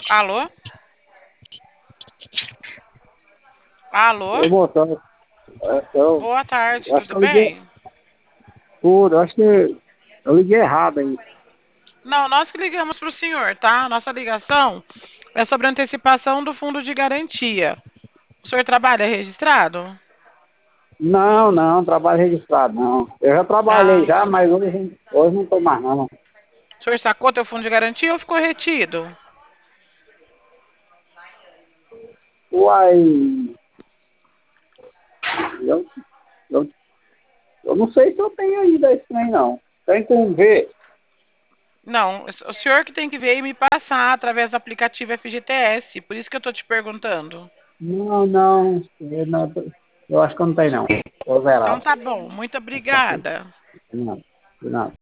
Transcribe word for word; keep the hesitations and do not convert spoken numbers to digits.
Alô? Alô? Ô, moço, eu, eu, Boa tarde, eu acho que tudo eu liguei bem? tudo, eu acho que eu liguei errado aí. Não, nós que ligamos para o senhor, tá? Nossa ligação é sobre a antecipação do fundo de garantia. O senhor trabalha registrado? Não, não, trabalho registrado, não. Eu já trabalhei Ah, já, mas hoje, hoje não estou mais não. o senhor sacou teu fundo de garantia ou ficou retido? Uai, eu, eu, eu não sei se eu tenho ainda isso aí não. Tem como ver? Não, o senhor que tem que ver e me passar através do aplicativo F G T S, por isso que eu tô te perguntando. Não, não, eu, não, eu acho que eu não tenho não. Estou Então zerado. tá bom, muito obrigada. Não, não.